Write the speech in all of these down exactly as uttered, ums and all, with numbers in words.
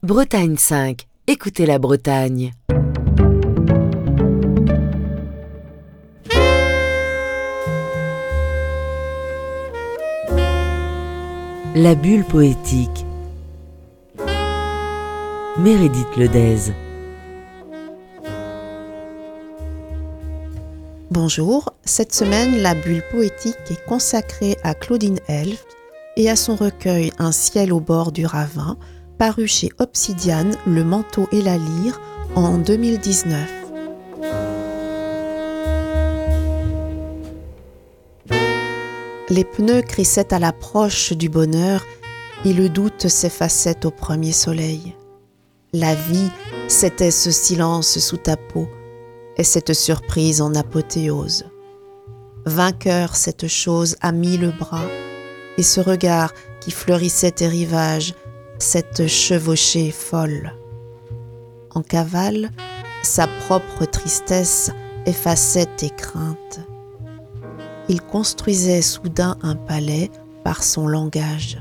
Bretagne cinq, écoutez la Bretagne. La bulle poétique. Meredith Ledez. Bonjour, cette semaine, la bulle poétique est consacrée à Claudine Elft et à son recueil Un ciel au bord du ravin, paru chez Obsidiane, Le Manteau et la Lyre en deux mille dix-neuf. Les pneus crissaient à l'approche du bonheur et le doute s'effaçait au premier soleil. La vie, c'était ce silence sous ta peau et cette surprise en apothéose. Vainqueur, cette chose a mis le bras et ce regard qui fleurissait tes rivages, cette chevauchée folle. En cavale, sa propre tristesse effaçait tes craintes. Il construisait soudain un palais par son langage.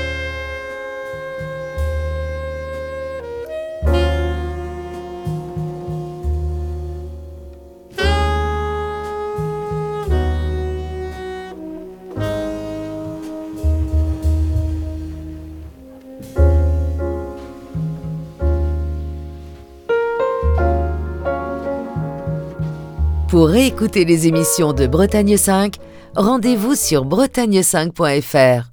Pour réécouter les émissions de Bretagne cinq, rendez-vous sur bretagne cinq point f r.